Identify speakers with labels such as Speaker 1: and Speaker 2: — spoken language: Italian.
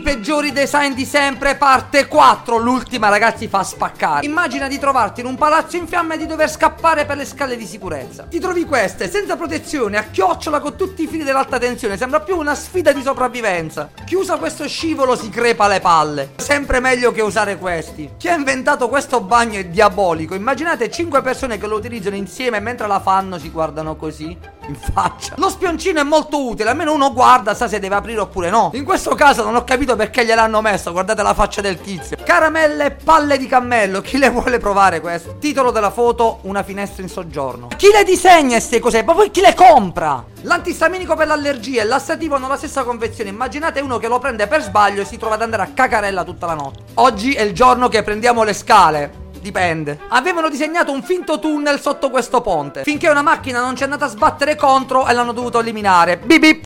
Speaker 1: peggiori design di sempre, parte 4. L'ultima, ragazzi, fa spaccare. Immagina di trovarti in un palazzo in fiamme e di dover scappare per le scale di sicurezza. Ti trovi queste, senza protezione, a chiocciola con tutti i fili dell'alta tensione. Sembra più una sfida di sopravvivenza. Chi usa questo scivolo si crepa le palle. Sempre meglio che usare questi. Chi ha inventato questo bagno è diabolico. Immaginate 5 persone che lo utilizzano insieme e mentre la fanno si guardano così in faccia. Lo spioncino è molto utile, almeno uno guarda, sa se deve aprire oppure no. In questo caso non ho capito perché gliel'hanno messo. Guardate la faccia del tizio. Caramelle e palle di cammello. Chi le vuole provare questo? Titolo della foto: una finestra in soggiorno. Chi le disegna queste cose? Ma poi chi le compra? L'antistaminico per l'allergia e l'assativo hanno la stessa convenzione. Immaginate uno che lo prende per sbaglio e si trova ad andare a cacarella tutta la notte. Oggi è il giorno che prendiamo le scale. Dipende. Avevano disegnato un finto tunnel sotto questo ponte, finché una macchina non ci è andata a sbattere contro e l'hanno dovuto eliminare. Bip bip.